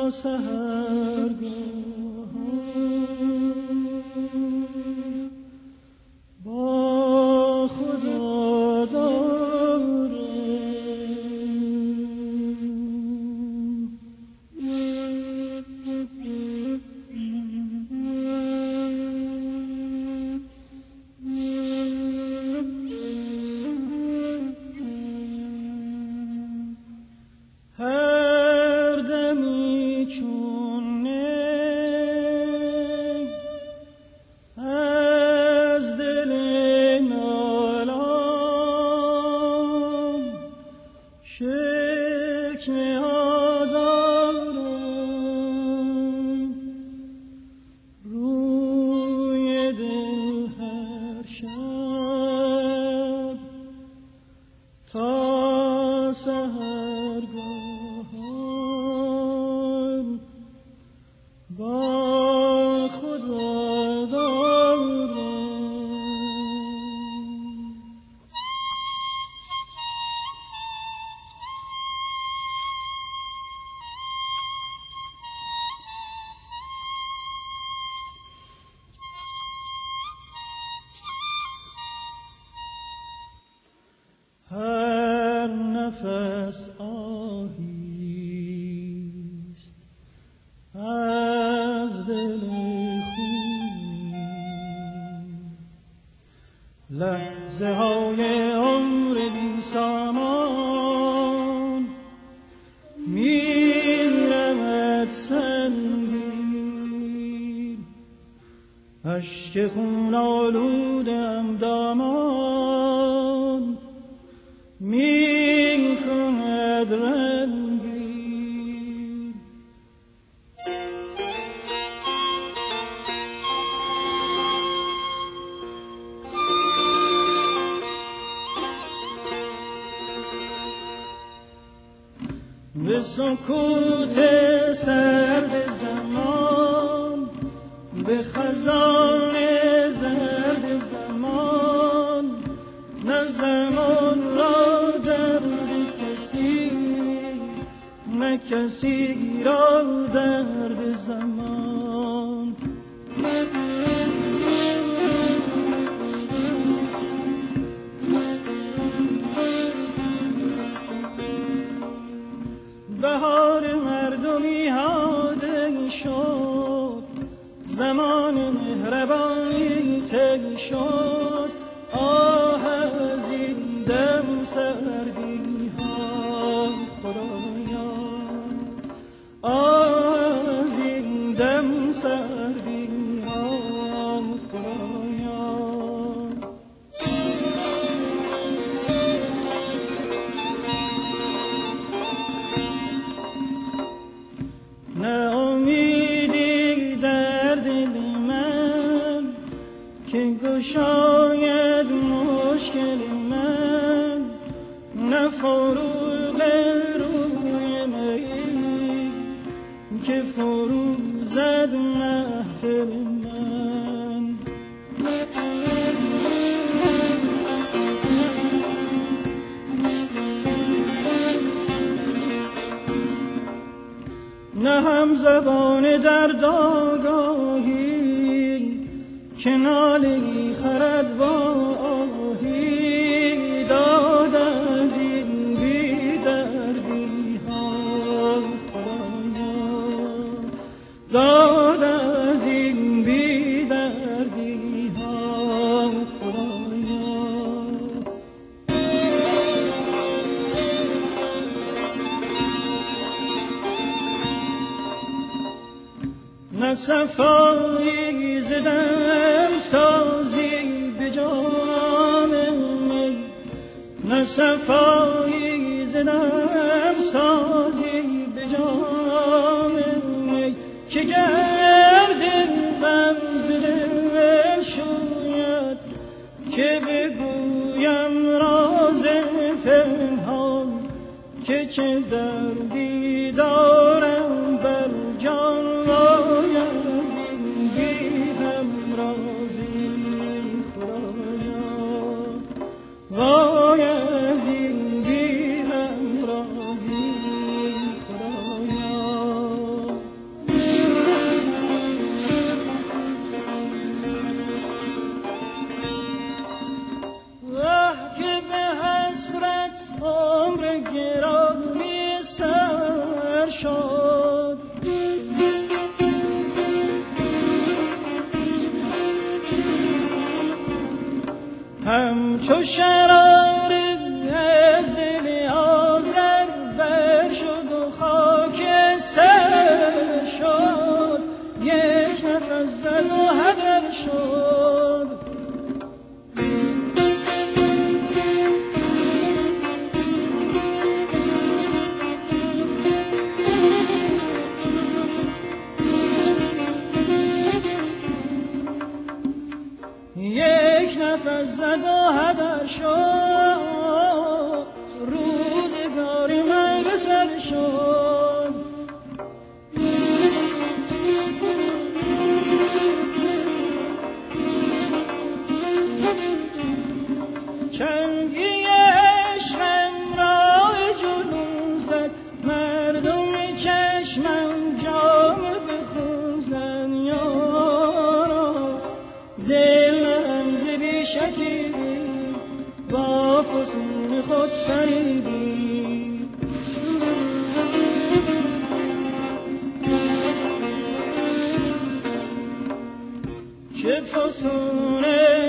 نفس آهیست از دل خونی، لحظه های عمر بی سامان میرمد سنگین، اشک خون آلودم دامان می کند رنگین. به سکوت سرد زمان، به خزان زرد زمان، نه زمان را نه کسی را درد زمان. بهار مردمی هاده شد، زمان مهربانی طی شد. آه از این دم سردی ها خدایا، از این دم سردی ها خدایا. نه امیدی در دل من که گشاید مشکل من، نه فروغ روی می که فرو زد محفل من. نه هم زبان درد آگاهی که ناله‌ای خرد با آهی، داد از این بی دردی ها خدایا، داد از این بی دردی ها خدایا. نه صفایی زدم سازی به جام می، نه صفایی زدم سازی به جام می که گرد غم زده شوید، که بگویم راز پنهان که چه دردی دارم بر جان. وای از این بی همرازی خدایا، وای از این بی همرازی خدایا. همچو شرار از دل آذر بر شد و خاکستر شد، یک نفس زد و هدر شد. یک نفس زد و هدر شد، روزگار من به سر شد. چنگی عشقم راه جلوم زد، مردم چشمم جام به خون زد. یارا دلم ز بی شکی با فسون خود فریبی. چه فسون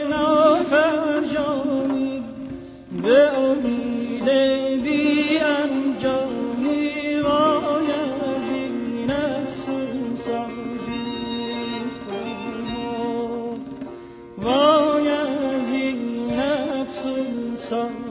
نافرجامی به امید بی انجامی، وای از این افسون سازی، وای از این افسون سازی.